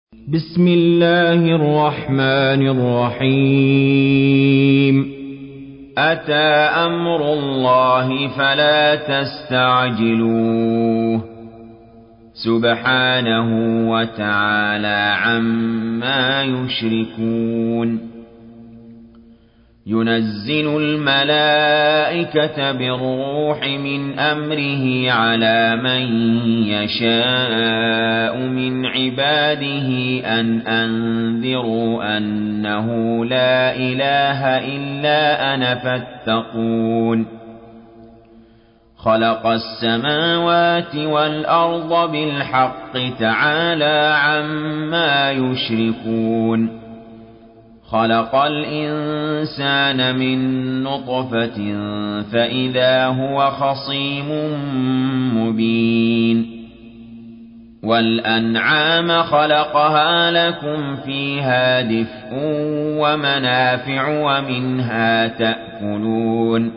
بسم الله الرحمن الرحيم أتى أمر الله فلا تستعجلوه سبحانه وتعالى عما يشركون ينزل الملائكة بالروح من أمره على من يشاء من عباده أن أنذروا أنه لا إله إلا أنا فاتقون خلق السماوات والأرض بالحق تعالى عما يشركون خلق الإنسان من نطفة فإذا هو خصيم مبين والأنعام خلقها لكم فيها دفء ومنافع ومنها تأكلون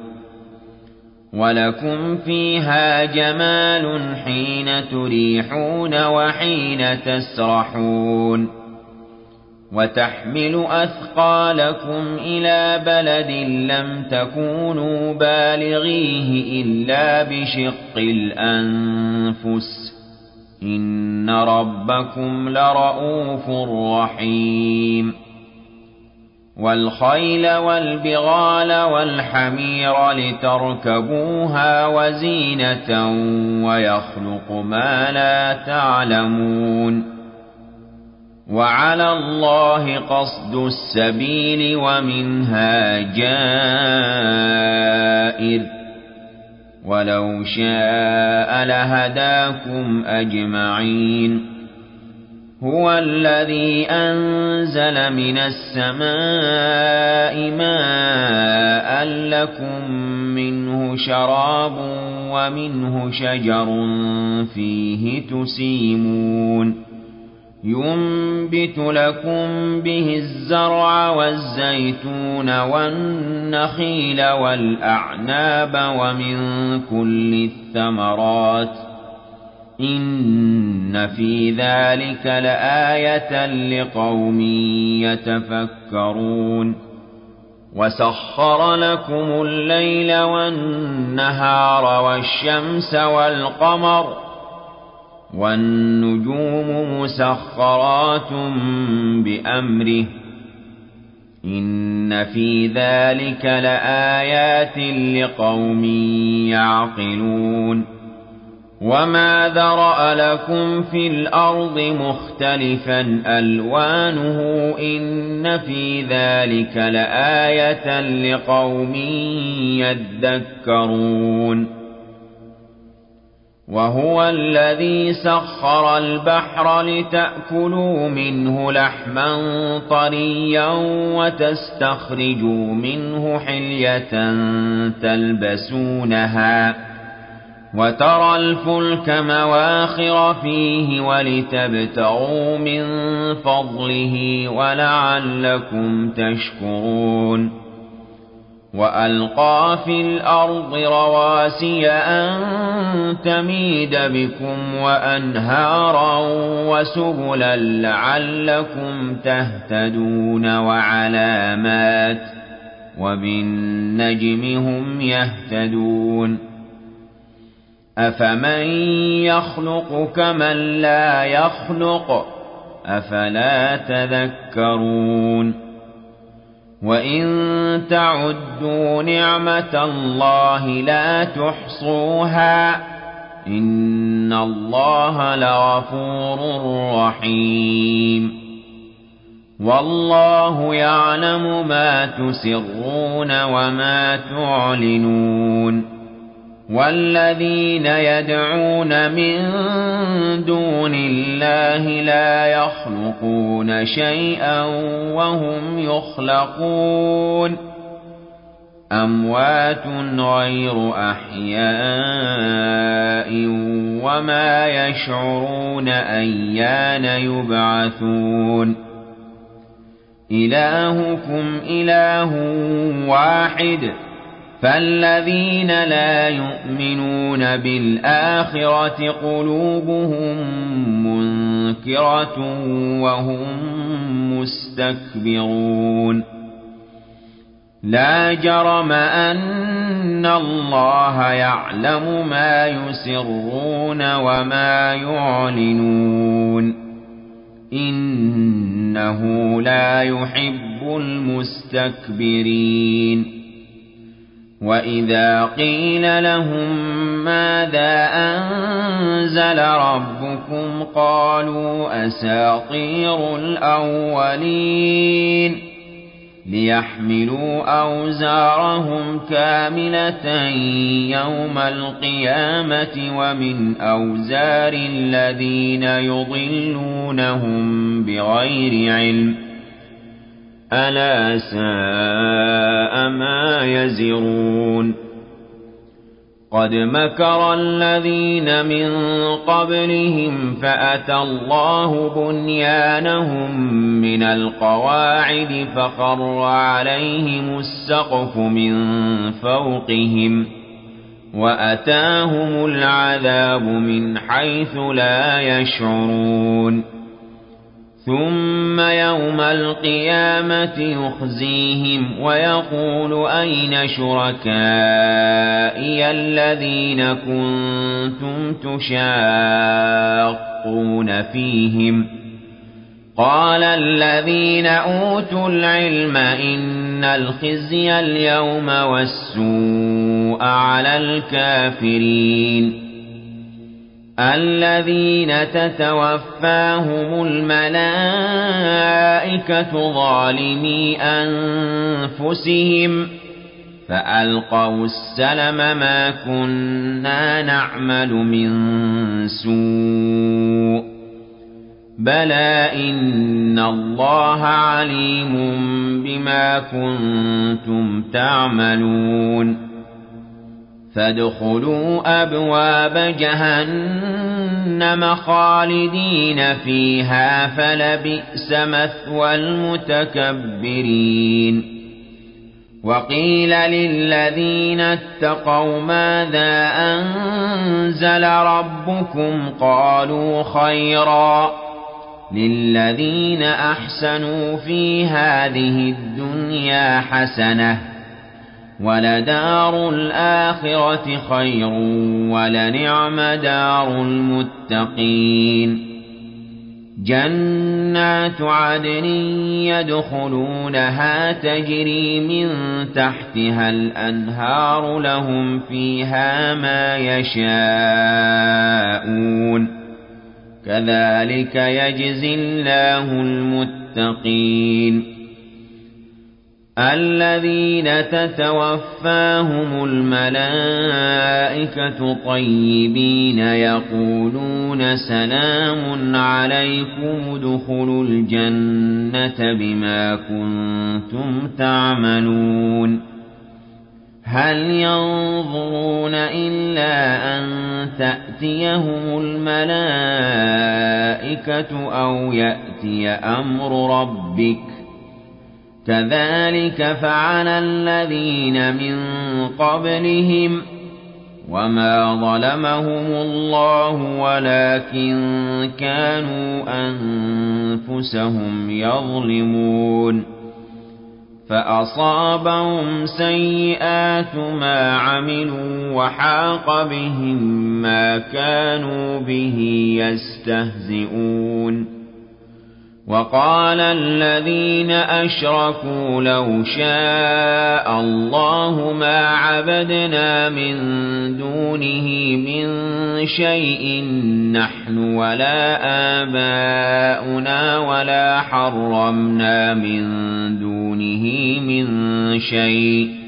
ولكم فيها جمال حين تريحون وحين تسرحون وتحمل أثقالكم إلى بلد لم تكونوا بالغيه إلا بشق الأنفس إن ربكم لرؤوف رحيم والخيل والبغال والحمير لتركبوها وزينة ويخلق ما لا تعلمون وعلى الله قصد السبيل ومنها جائر ولو شاء لهداكم أجمعين هو الذي أنزل من السماء ماء لكم منه شراب ومنه شجر فيه تسيمون ينبت لكم به الزرع والزيتون والنخيل والأعناب ومن كل الثمرات إن في ذلك لآية لقوم يتفكرون وسخر لكم الليل والنهار والشمس والقمر والنجوم مسخرات بأمره إن في ذلك لآيات لقوم يعقلون وما ذرأ لكم في الأرض مختلفا ألوانه إن في ذلك لآية لقوم يذكرون وهو الذي سخر البحر لتأكلوا منه لحما طريا وتستخرجوا منه حلية تلبسونها وترى الفلك مواخر فيه ولتبتغوا من فضله ولعلكم تشكرون وألقى في الأرض رواسي أن تميد بكم وأنهارا وسبلا لعلكم تهتدون وعلامات وبالنجم هم يهتدون أفمن يخلق كمن لا يخلق أفلا تذكرون وَإِن تَعُدُّوا نِعْمَةَ اللَّهِ لَا تُحْصُوهَا إِنَّ اللَّهَ لَغَفُورٌ رَّحِيمٌ وَاللَّهُ يَعْلَمُ مَا تُسِرُّونَ وَمَا تُعْلِنُونَ وَالَّذِينَ يَدْعُونَ مِن دُونِ اللَّهِ لَا يَخْلُقُونَ شَيْئًا وَهُمْ يُخْلَقُونَ أَمْوَاتٌ غَيْرُ أَحْيَاءٍ وَمَا يَشْعُرُونَ أَيَّانَ يُبْعَثُونَ إِلَٰهُكُمْ إِلَٰهٌ وَاحِدٌ فالذين لا يؤمنون بالآخرة قلوبهم مُنكِرَةٌ وَهُمْ مُسْتَكْبِرُونَ لا جرم أن الله يعلم ما يسرون وما يعلنون إنه لا يحب المستكبرين وإذا قيل لهم ماذا أنزل ربكم قالوا أساطير الأولين ليحملوا أوزارهم كاملة يوم القيامة ومن أوزار الذين يضلونهم بغير علم ألا ساء ما يزرون قد مكر الذين من قبلهم فأتى الله بنيانهم من القواعد فخر عليهم السقف من فوقهم وأتاهم العذاب من حيث لا يشعرون ثم يوم القيامة يخزيهم ويقول أين شركائي الذين كنتم تشاقون فيهم قال الذين أوتوا العلم إن الخزي اليوم والسوء على الكافرين الذين تتوفاهم الملائكة ظالمي أنفسهم فألقوا السلم ما كنا نعمل من سوء بلى إن الله عليم بما كنتم تعملون فادخلوا أبواب جهنم خالدين فيها فلبئس مثوى المتكبرين وقيل للذين اتقوا ماذا أنزل ربكم قالوا خيرا للذين أحسنوا في هذه الدنيا حسنة ولدار الآخرة خير ولنعم دار المتقين جنات عدن يدخلونها تجري من تحتها الأنهار لهم فيها ما يشاءون كذلك يجزي الله المتقين الذين تتوفاهم الملائكة طيبين يقولون سلام عليكم ادخلوا الجنة بما كنتم تعملون هل ينظرون إلا أن تأتيهم الملائكة أو يأتي أمر ربك كذلك فعل الذين من قبلهم وما ظلمهم الله ولكن كانوا أنفسهم يظلمون فأصابهم سيئات ما عملوا وحاق بهم ما كانوا به يستهزئون وقال الذين أشركوا لو شاء الله ما عبدنا من دونه من شيء نحن ولا آباؤنا ولا حرمنا من دونه من شيء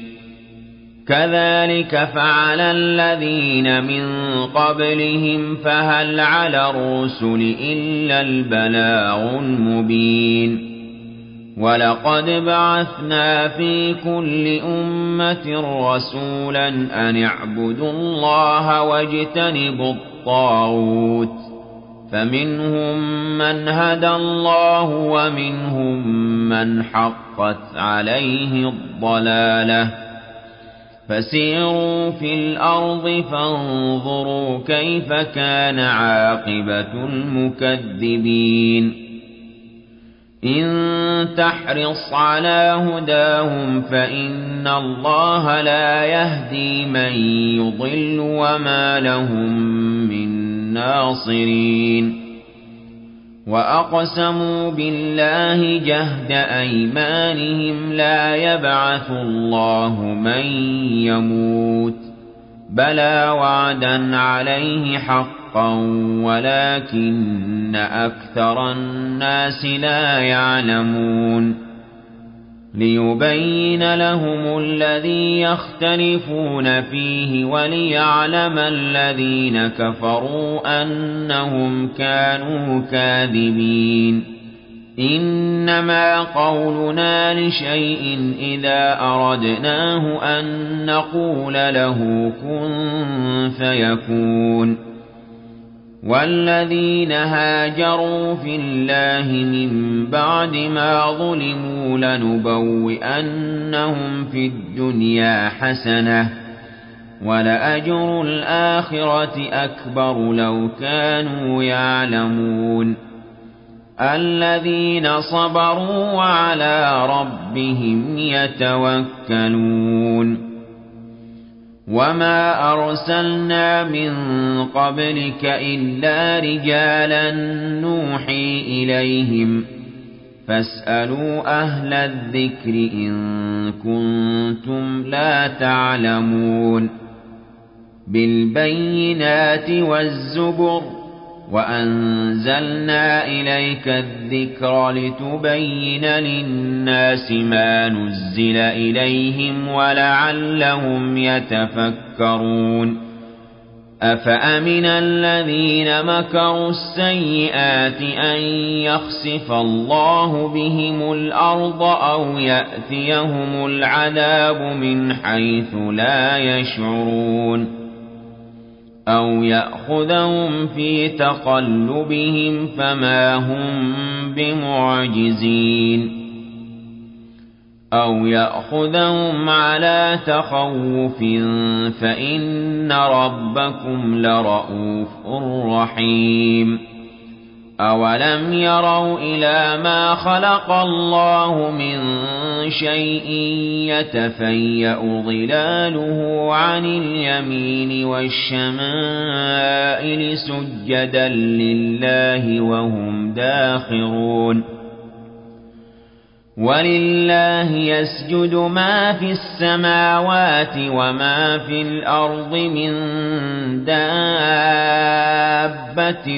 كذلك فعل الذين من قبلهم فهل على الرسل إلا البلاغ المبين ولقد بعثنا في كل أمة رسولا أن اعبدوا الله واجتنبوا الطاغوت فمنهم من هدى الله ومنهم من حقت عليه الضلالة فسيروا في الأرض فانظروا كيف كان عاقبة المكذبين إن تحرص على هداهم فإن الله لا يهدي من يضل وما لهم من ناصرين وأقسموا بالله جهد أيمانهم لا يبعث الله من يموت بلى وعدا عليه حقا ولكن أكثر الناس لا يعلمون ليبين لهم الذي يختلفون فيه وليعلم الذين كفروا أنهم كانوا كاذبين إنما قولنا لشيء إذا أردناه أن نقول له كن فيكون والذين هاجروا في الله من بعد ما ظلموا لنبوئنهم في الدنيا حسنة ولأجر الآخرة أكبر لو كانوا يعلمون الذين صبروا وعلى ربهم يتوكلون وما أرسلنا من قبلك إلا رجالا نوحي إليهم فاسألوا أهل الذكر إن كنتم لا تعلمون بالبينات والزبر وأنزلنا إليك الذكر لتبين للناس ما نزل إليهم ولعلهم يتفكرون أفأمن الذين مكروا السيئات أن يخسف الله بهم الأرض أو يأتيهم العذاب من حيث لا يشعرون أو يأخذهم في تقلبهم فما هم بمعجزين أو يأخذهم على تخوف فإن ربكم لرؤوف رحيم أولم يروا إلى ما خلق الله من شيء يتفيأ ظلاله عن اليمين والشمائل سجدا لله وهم داخرون ولله يسجد ما في السماوات وما في الأرض من دابة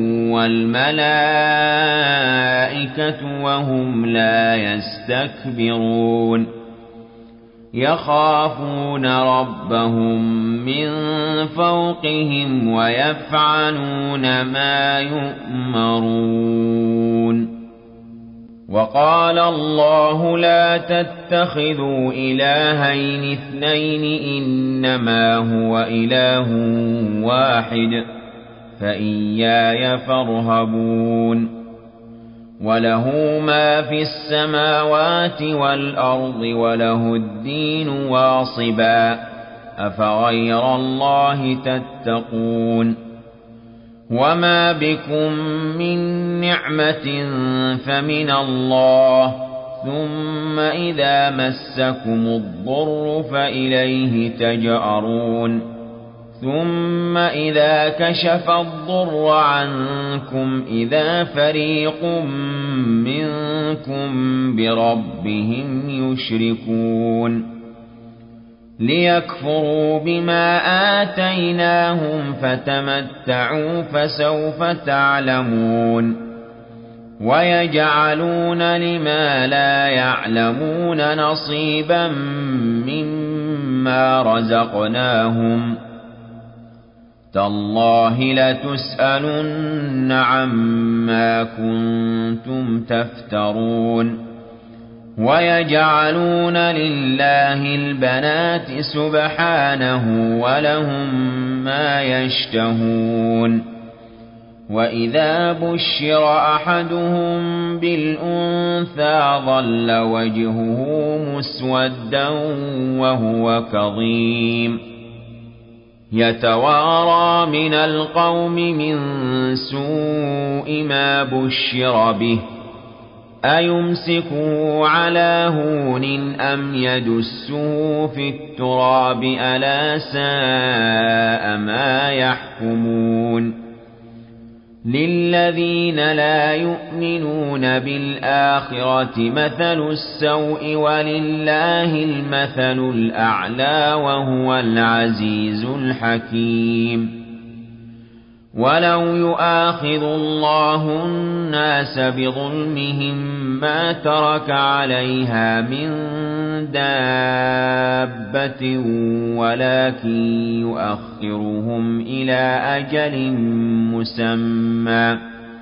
والملائكة وهم لا يستكبرون يخافون ربهم من فوقهم ويفعلون ما يؤمرون وقال الله لا تتخذوا إلهين اثنين إنما هو إله واحد فإياي فارهبون وله ما في السماوات والأرض وله الدين واصبا أفغير الله تتقون وما بكم من نعمة فمن الله ثم إذا مسكم الضر فإليه تجأرون ثم إذا كشف الضر عنكم إذا فريق منكم بربهم يشركون ليكفروا بما آتيناهم فتمتعوا فسوف تعلمون ويجعلون لما لا يعلمون نصيبا مما رزقناهم تالله لتسألن عما كنتم تفترون ويجعلون لله البنات سبحانه ولهم ما يشتهون وَإِذَا بُشِّرَ أَحَدُهُم بِالْأُنثَىٰ ظَلَّ وَجْهُهُ مُسْوَدًّا وَهُوَ كَظِيمٌ يَتَوَارَىٰ مِنَ الْقَوْمِ مِن سُوءِ مَا بُشِّرَ بِهِ أَيُمْسِكُهُ عَلَىٰ هُونٍ أَمْ يَدُسُّهُ فِي التُّرَابِ أَلَا سَاءَ مَا يَحْكُمُونَ لِلَّذِينَ لَا يُؤْمِنُونَ بِالْآخِرَةِ مَثَلُ السَّوْءِ وَلِلَّهِ الْمَثَلُ الْأَعْلَىٰ وَهُوَ الْعَزِيزُ الْحَكِيمُ وَلَوْ يُؤَاخِذُ اللَّهُ النَّاسَ بِظُلْمِهِم مَّا تَرَكَ عَلَيْهَا مِن دَابَّةٍ وَلَٰكِن يُؤَخِّرُهُمْ إِلَىٰ أَجَلٍ مُّسَمًّى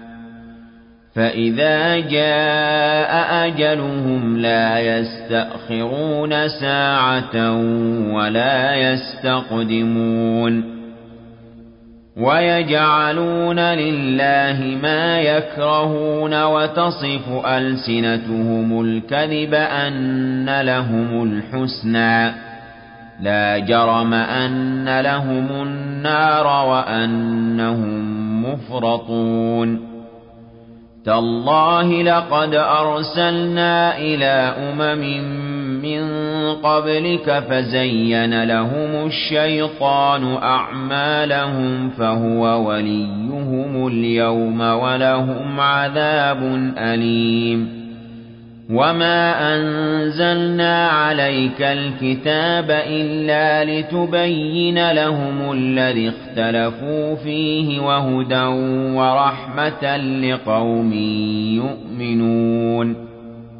فَإِذَا جَاءَ أَجَلُهُمْ لَا يَسْتَأْخِرُونَ سَاعَةً وَلَا يَسْتَقْدِمُونَ وَيَجْعَلُونَ لِلَّهِ مَا يَكْرَهُونَ وَتَصِفُ أَلْسِنَتُهُمُ الْكَذِبَ أَنَّ لَهُمُ الْحُسْنَىٰ لَا جَرَمَ أَنَّ لَهُمُ النَّارَ وَأَنَّهُم مُّفْرَطُونَ تَاللَّهِ لَقَدْ أَرْسَلْنَا إِلَىٰ أُمَمٍ مِّن قَبْلِكَ فَزَيَّنَ لَهُمُ الشَّيْطَانُ أَعْمَالَهُمْ فَهُوَ وَلِيُّهُمُ الْيَوْمَ وَلَهُمْ عَذَابٌ أَلِيمٌ وَمَا أَنزَلْنَا عَلَيْكَ الْكِتَابَ إِلَّا لِتُبَيِّنَ لَهُمُ الَّذِي اخْتَلَفُوا فِيهِ وَهُدًى وَرَحْمَةً لِّقَوْمٍ يُؤْمِنُونَ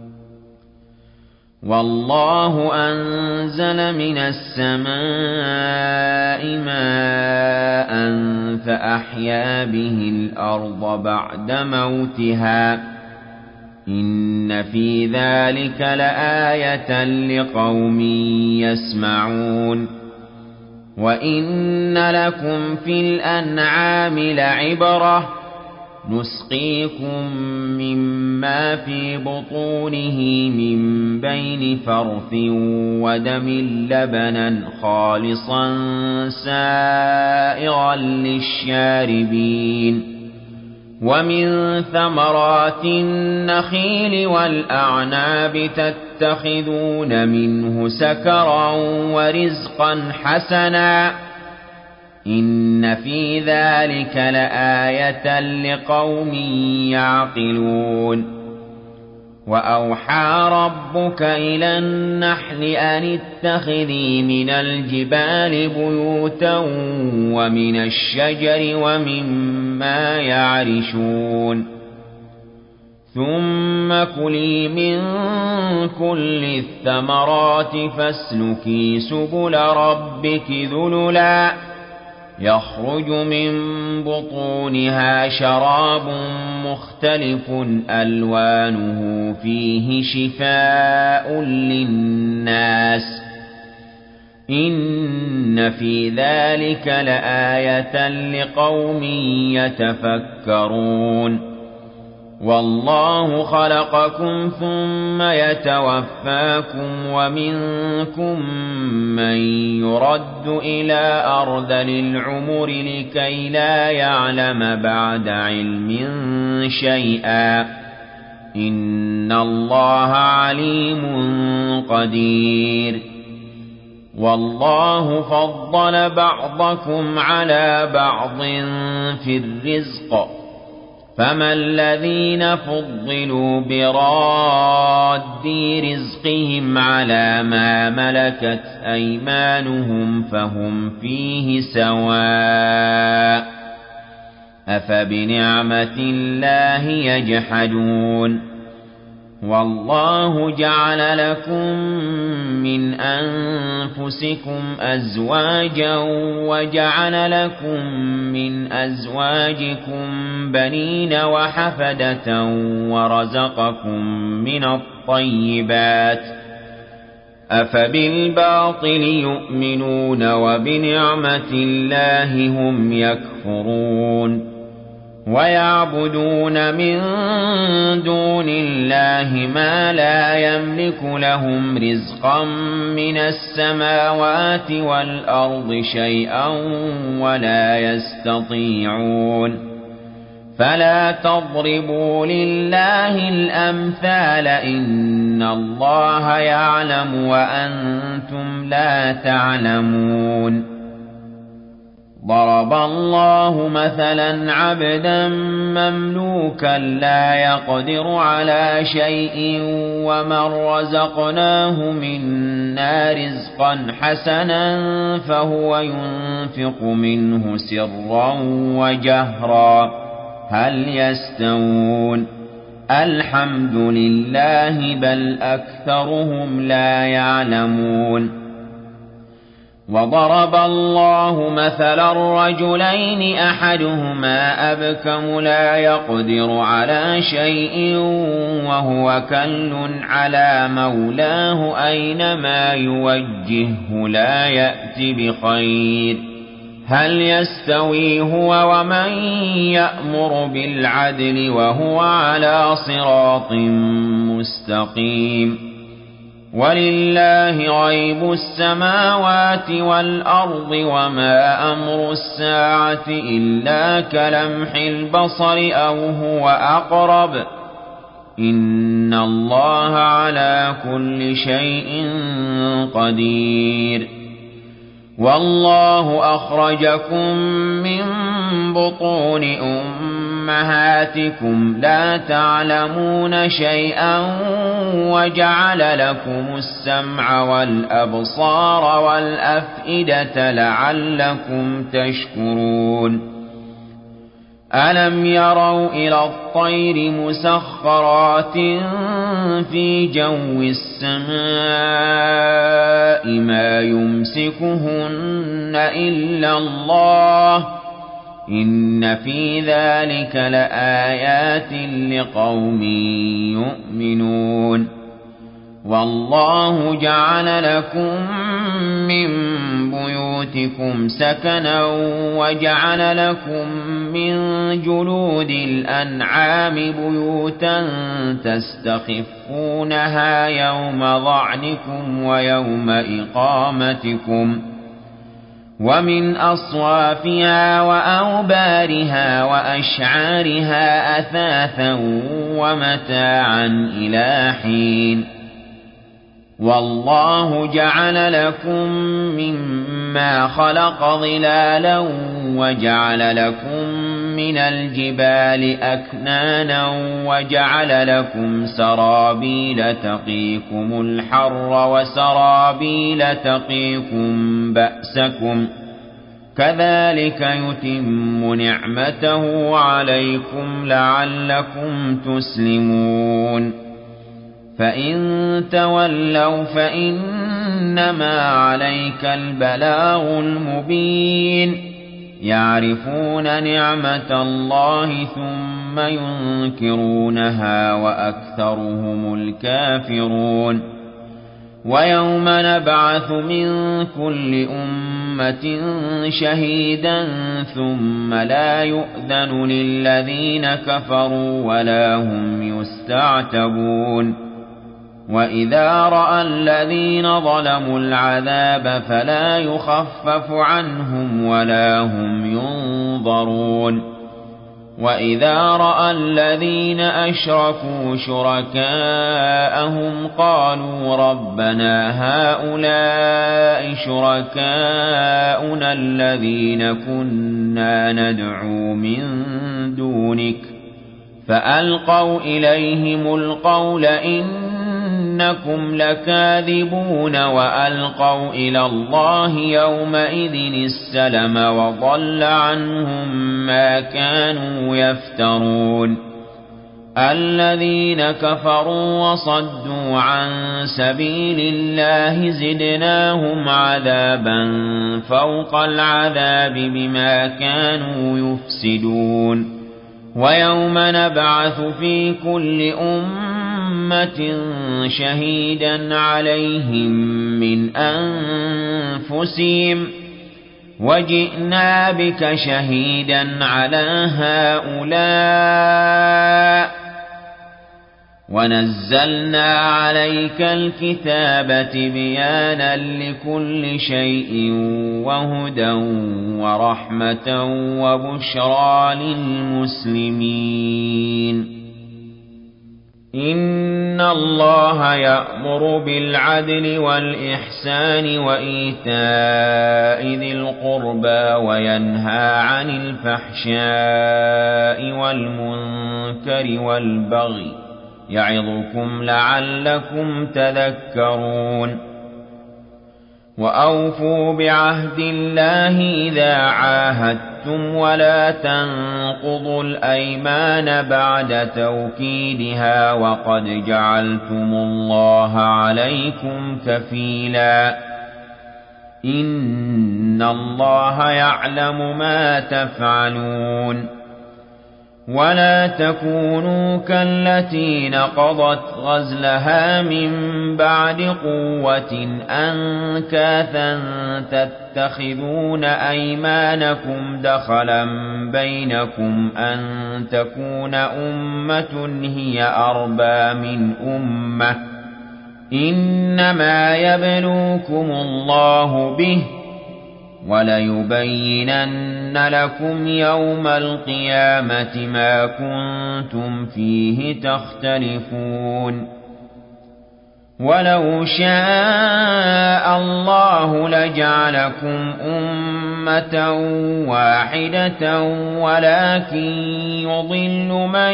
وَاللَّهُ أَنزَلَ مِنَ السَّمَاءِ مَاءً فَأَحْيَا بِهِ الْأَرْضَ بَعْدَ مَوْتِهَا إِنَّ فِي ذَلِكَ لَآيَةً لِّقَوْمٍ يَسْمَعُونَ وَإِنَّ لَكُمْ فِي الْأَنْعَامِ لَعِبْرَةً نُسْقِيكُم مِّمَّا فِي بُطُونِهِ مِن بَيْنِ فَرْثٍ وَدَمٍ لَّبَنًا خَالِصًا سَائِغًا لِّلشَّارِبِينَ وَمِن ثَمَرَاتِ النَّخِيلِ وَالْأَعْنَابِ تَتَّخِذُونَ مِنْهُ سَكَرًا وَرِزْقًا حَسَنًا إِنَّ فِي ذَلِكَ لَآيَةً لِّقَوْمٍ يَعْقِلُونَ وَأَوْحَىٰ رَبُّكَ إِلَى النَّحْلِ أَنِ اتَّخِذِي مِنَ الْجِبَالِ بُيُوتًا وَمِنَ الشَّجَرِ وَمِمَّا يَعْرِشُونَ ثُمَّ كُلِي مِن كُلِّ الثَّمَرَاتِ فَاسْلُكِي سُبُلَ رَبِّكِ ذُلُلًا يَخْرُجُ مِن بُطُونِهَا شَرَابٌ مُّخْتَلِفٌ أَلْوَانُهُ فِيهِ شِفَاءٌ لِّلنَّاسِ إِنَّ فِي ذَلِكَ لَآيَةً لِّقَوْمٍ يَتَفَكَّرُونَ وَاللَّهُ خَلَقَكُمْ ثُمَّ يَتَوَفَّاكُمْ وَمِنكُم مَّن يُرَدُّ إِلَىٰ أَرْذَلِ الْعُمُرِ لِكَيْ لَا يَعْلَمَ بَعْدَ عِلْمٍ شَيْئًا ۚ إِنَّ اللَّهَ عَلِيمٌ قَدِيرٌ وَاللَّهُ فَضَّلَ بَعْضَكُمْ عَلَىٰ بَعْضٍ فِي الرِّزْقِ فَمَا الَّذِينَ فُضِّلُوا بِرَادِّي رِزْقِهِمْ عَلَىٰ مَا مَلَكَتْ أَيْمَانُهُمْ فَهُمْ فِيهِ سَوَاءٌ ۚ أَفَبِنِعْمَةِ اللَّهِ يَجْحَدُونَ وَاللَّهُ جَعَلَ لَكُم مِّنْ أَنفُسِكُمْ أَزْوَاجًا وَجَعَلَ لَكُم مِّنْ أَزْوَاجِكُم بَنِينَ وَحَفَدَةً وَرَزَقَكُم مِّنَ الطَّيِّبَاتِ ۚ أَفَبِالْبَاطِلِ يُؤْمِنُونَ وَبِنِعْمَةِ اللَّهِ هُمْ يَكْفُرُونَ ويعبدون من دون الله ما لا يملك لهم رزقا من السماوات والأرض شيئا ولا يستطيعون فلا تضربوا لله الأمثال إن الله يعلم وأنتم لا تعلمون ضرب الله مثلا عبدا مملوكا لا يقدر على شيء ومن رزقناه منا رزقا حسنا فهو ينفق منه سرا وجهرا هل يستوون الحمد لله بل أكثرهم لا يعلمون وضرب الله مثلا رجلين أحدهما أبكم لا يقدر على شيء وهو كل على مولاه أينما يوجهه لا يأتي بخير هل يستوي هو ومن يأمر بالعدل وهو على صراط مستقيم ولله غيب السماوات والأرض وما أمر الساعة إلا كلمح البصر أو هو أقرب إن الله على كل شيء قدير والله أخرجكم من بطون أمهاتكم لا تعلمون شيئا وجعل لكم السمع والأبصار والأفئدة لعلكم تشكرون ألم يروا إلى الطير مسخرات في جو السماء ما يمسكهن إلا الله إن في ذلك لآيات لقوم يؤمنون والله جعل لكم من بيوتكم سكنا وجعل لكم من جلود الأنعام بيوتا تستخفونها يوم ظعنكم ويوم إقامتكم ومن أصوافها وأوبارها وأشعارها أثاثا ومتاعا إلى حين والله جعل لكم مما خلق ظلالا وجعل لكم من الجبال أكنانا وجعل لكم سرابيل تقيكم الحر وسرابيل تقيكم بأسكم كذلك يتم نعمته عليكم لعلكم تسلمون فإن تولوا فإنما عليك البلاغ المبين يعرفون نعمة الله ثم ينكرونها وأكثرهم الكافرون ويوم نبعث من كل أمة شهيدا ثم لا يؤذن للذين كفروا ولا هم يستعتبون وإذا رأى الذين ظلموا العذاب فلا يخفف عنهم ولا هم ينظرون وإذا رأى الذين أشركوا شركاءهم قالوا ربنا هؤلاء شركاؤنا الذين كنا ندعو من دونك فألقوا إليهم القول إنكم لكاذبون وألقوا إلى الله يومئذ السلم وضل عنهم ما كانوا يفترون الذين كفروا وصدوا عن سبيل الله زدناهم عذابا فوق العذاب بما كانوا يفسدون ويوم نبعث في كل أمة شهيدا عليهم من أنفسهم وجئنا بك شهيدا على هؤلاء ونزلنا عليك الكتاب تبيانا لكل شيء وهدى ورحمة وبشرى للمسلمين إن الله يأمر بالعدل والإحسان وإيتاء ذي القربى وينهى عن الفحشاء والمنكر والبغي يعظكم لعلكم تذكرون وأوفوا بعهد الله إذا عاهدتم ولا تنقضوا الأيمان بعد توكيدها وقد جعلتم الله عليكم كفيلا إن الله يعلم ما تفعلون ولا تكونوا كالتي نقضت غزلها من بعد قوة أنكاثا تتخذون أيمانكم دخلا بينكم أن تكون أمة هي أربى من أمة إنما يبلوكم الله به وليبينن لكم يوم القيامة ما كنتم فيه تختلفون ولو شاء الله لجعلكم أمة واحدة ولكن يضل من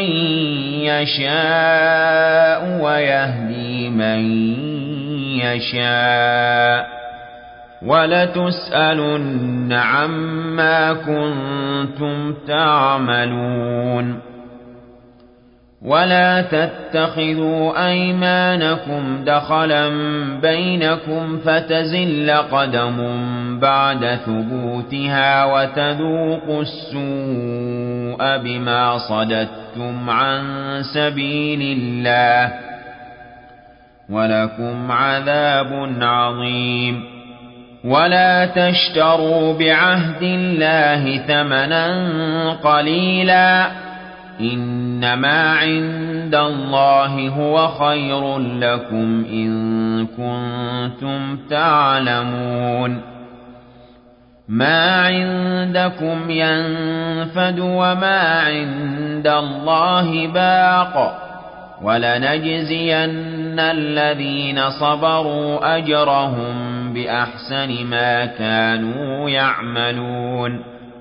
يشاء ويهدي من يشاء وَلَتُسْأَلُنَّ عَمَّا كُنتُمْ تَعْمَلُونَ وَلَا تَتَّخِذُوا أَيْمَانَكُمْ دَخَلًا بَيْنَكُمْ فَتَزِلَّ قَدَمٌ بَعْدَ ثُبُوتِهَا وَتَذُوقُوا السُّوءَ بِمَا صَدَدتُّمْ عَن سَبِيلِ اللَّهِ وَلَكُمْ عَذَابٌ عَظِيمٌ ولا تشتروا بعهد الله ثمنا قليلا إنما عند الله هو خير لكم إن كنتم تعلمون ما عندكم ينفد وما عند الله باق ولنجزين الذين صبروا أجرهم بأحسن ما كانوا يعملون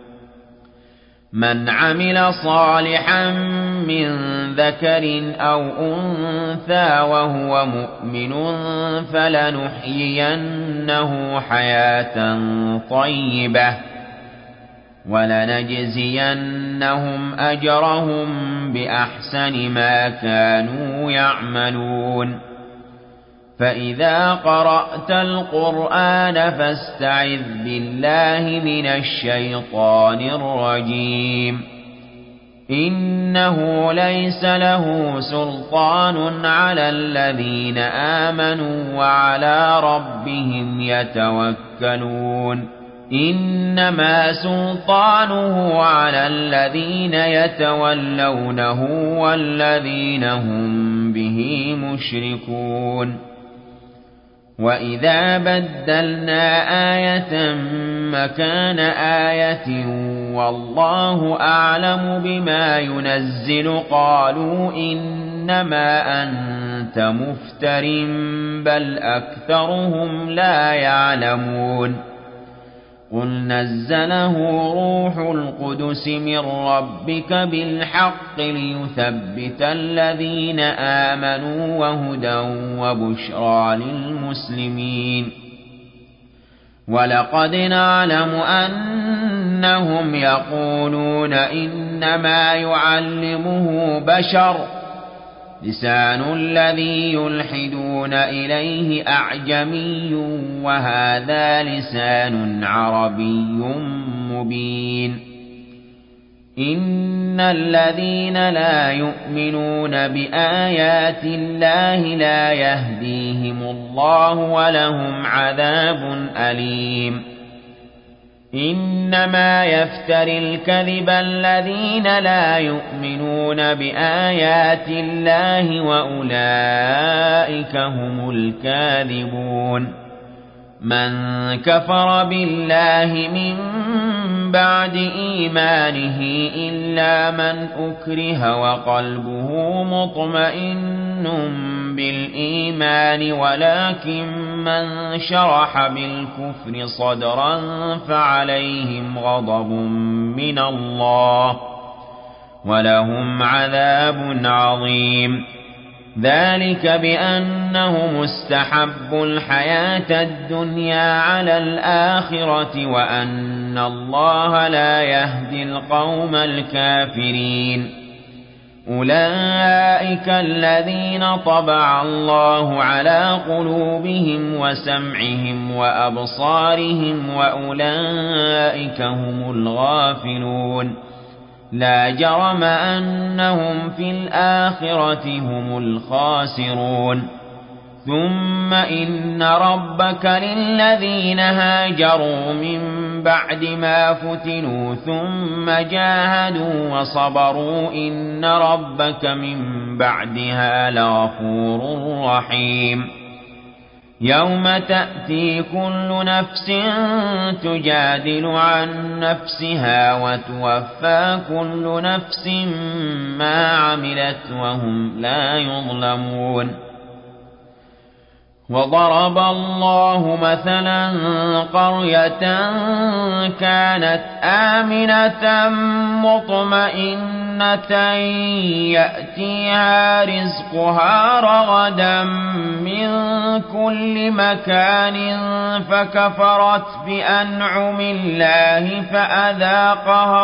من عمل صالحا من ذكر أو أنثى وهو مؤمن فلنحيينه حياة طيبة ولنجزينهم أجرهم بأحسن ما كانوا يعملون فإذا قرأت القرآن فاستعذ بالله من الشيطان الرجيم إنه ليس له سلطان على الذين آمنوا وعلى ربهم يتوكلون إنما سلطانه على الذين يتولونه والذين هم به مشركون وَإِذَا بَدَّلْنَا آيَةً مَكَانَ آيَةٍ وَاللَّهُ أَعْلَمُ بِمَا يُنَزِّلُ قَالُوا إِنَّمَا أَنْتَ مُفْتَرٍ بَلْ أَكْثَرُهُمْ لَا يَعْلَمُونَ قُلْ نَزَّلَهُ رُوحُ الْقُدُسِ مِنْ رَبِّكَ بِالْحَقِّ لِيُثَبِّتَ الَّذِينَ آمَنُوا وَهُدًى وَبُشْرَى لِلْمُسْلِمِينَ وَلَقَدْ نَعْلَمُ أَنَّهُمْ يَقُولُونَ إِنَّمَا يُعَلِّمُهُ بَشَرٌ لسان الذي يلحدون إليه أعجمي وهذا لسان عربي مبين إن الذين لا يؤمنون بآيات الله لا يهديهم الله ولهم عذاب أليم إنما يفتري الكذب الذين لا يؤمنون بآيات الله وأولئك هم الكاذبون من كفر بالله من بعد إيمانه إلا من أكره وقلبه مطمئن بالإيمان ولكن من شرح بالكفر صدرا فعليهم غضب من الله ولهم عذاب عظيم ذلك بأنهم استحبوا الحياة الدنيا على الآخرة وأن الله لا يهدي القوم الكافرين أولئك الذين طبع الله على قلوبهم وسمعهم وأبصارهم وأولئك هم الغافلون لا جرم أنهم في الآخرة هم الخاسرون ثم إن ربك للذين هاجروا من بعد ما فتنوا ثم جاهدوا وصبروا إن ربك من بعدها لغفور رحيم يوم تأتي كل نفس تجادل عن نفسها وتوفى كل نفس ما عملت وهم لا يظلمون وضرب الله مثلا قرية كانت آمنة مطمئنة يأتيها رزقها رغدا من كل مكان فكفرت بأنعم الله فأذاقها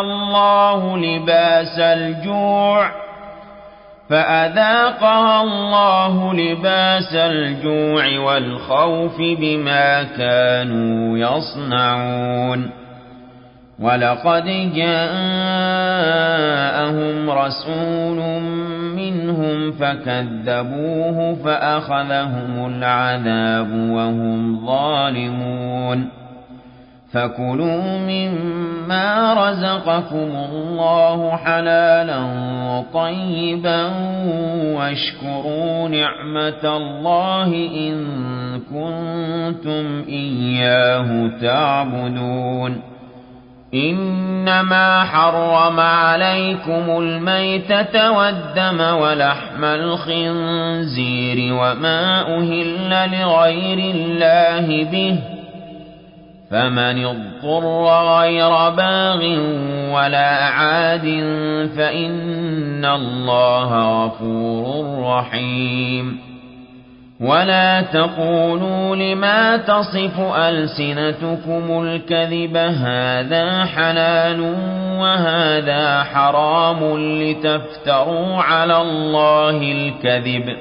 الله لباس الجوع والخوف بما كانوا يصنعون ولقد جاءهم رسول منهم فكذبوه فأخذهم العذاب وهم ظالمون فكلوا مما رزقكم الله حلالا طيبا واشكروا نعمة الله إن كنتم إياه تعبدون إنما حرم عليكم الميتة والدم ولحم الخنزير وما أهل لغير الله به فمن اضطر غير باغ ولا عاد فإن الله غفور رحيم ولا تقولوا لما تصف ألسنتكم الكذب هذا حلال وهذا حرام لتفتروا على الله الكذب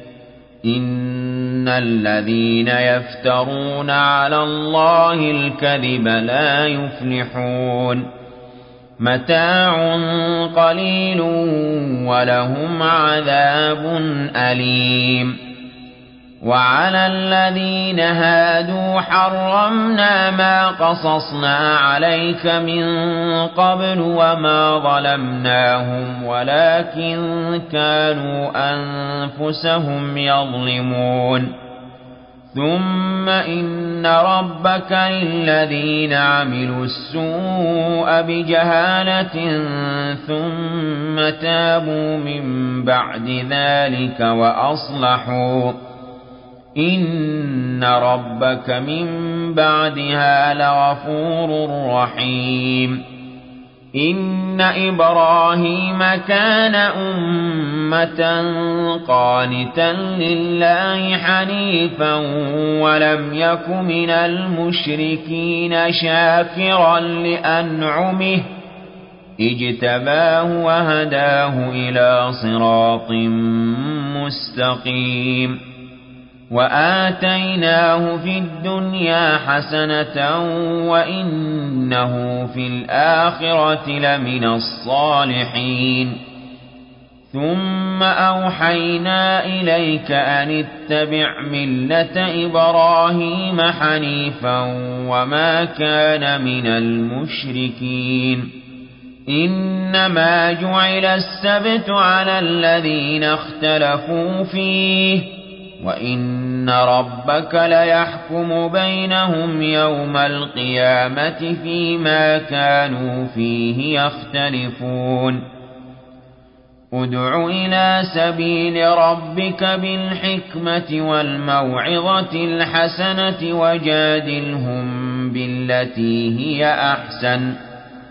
إن الذين يفترون على الله الكذب لا يفلحون متاع قليل ولهم عذاب أليم وعلى الذين هادوا حرمنا ما قصصنا عليك من قبل وما ظلمناهم ولكن كانوا أنفسهم يظلمون ثم إن ربك للذين عملوا السوء بجهالة ثم تابوا من بعد ذلك وأصلحوا إن ربك من بعدها لغفور رحيم إن إبراهيم كان أمة قانتا لله حنيفا ولم يك من المشركين شاكرا لأنعمه اجتباه وهداه إلى صراط مستقيم وآتيناه في الدنيا حسنة وإنه في الآخرة لمن الصالحين ثُمَّ أَوْحَيْنَا إِلَيْكَ أَنِ اتَّبِعْ مِلَّةَ إِبْرَاهِيمَ حَنِيفًا وَمَا كَانَ مِنَ الْمُشْرِكِينَ إِنَّمَا جُعِلَ السَّبْتُ عَلَى الَّذِينَ اخْتَلَفُوا فِيهِ وَإِنَّ رَبَّكَ لَيَحْكُمُ بَيْنَهُمْ يَوْمَ الْقِيَامَةِ فِيمَا كَانُوا فِيهِ يَخْتَلِفُونَ ادْعُ إِلَىٰ سَبِيلِ رَبِّكَ بِالْحِكْمَةِ وَالْمَوْعِظَةِ الْحَسَنَةِ وَجَادِلْهُم بِالَّتِي هِيَ أَحْسَنُ ۚ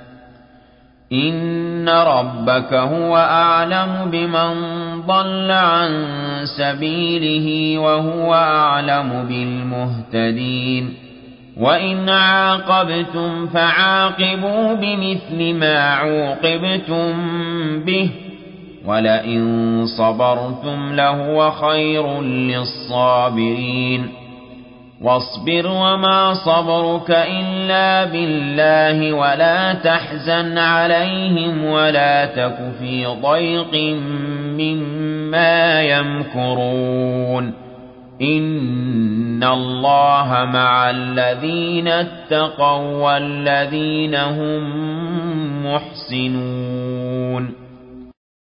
إِنَّ رَبَّكَ هُوَ أَعْلَمُ بِمَن ضَلَّ عَن سَبِيلِهِ وَهُوَ أَعْلَمُ بِالْمُهْتَدِينَ وَإِنْ عَاقَبْتُمْ فَعَاقِبُوا بِمِثْلِ مَا عُوقِبْتُم بِهِ وَلَئِن صَبَرْتُمْ لَهُوَ خَيْرٌ لِّلصَّابِرِينَ وَاصْبِرْ وَمَا صَبْرُكَ إِلَّا بِاللَّهِ وَلَا تَحْزَنْ عَلَيْهِمْ وَلَا تَكُ فِي ضَيْقٍ مِّمَّا يَمْكُرُونَ إِنَّ اللَّهَ مَعَ الَّذِينَ اتَّقَوا وَّالَّذِينَ هُم مُّحْسِنُونَ